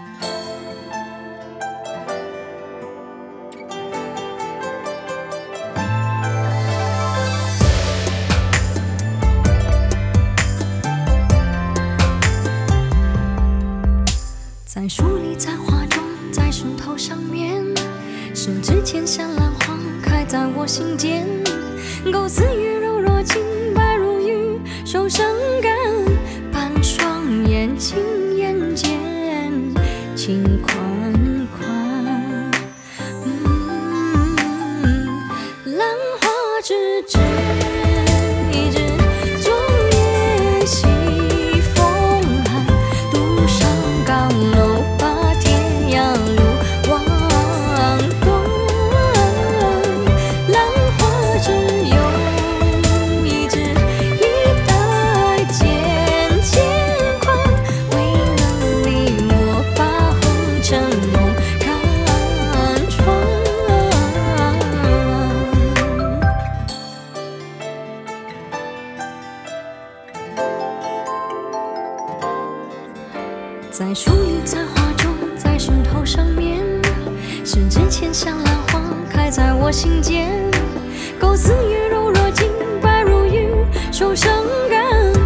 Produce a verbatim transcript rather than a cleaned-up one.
在书里，在画中，在石头上面，是之前像兰花开在我心间，构思与柔弱，清白如玉，手伤感，半双眼，轻眼间，轻款款。嗯，兰花之枝，一枝昨夜西风寒，独上高楼，把天涯路望断。兰花只有一枝，一代渐渐宽。为了你，我把红尘梦看穿。在书里，在画中，在石头上面，是之前像兰花开在我心间，构思与柔弱，清白如玉，手伤感。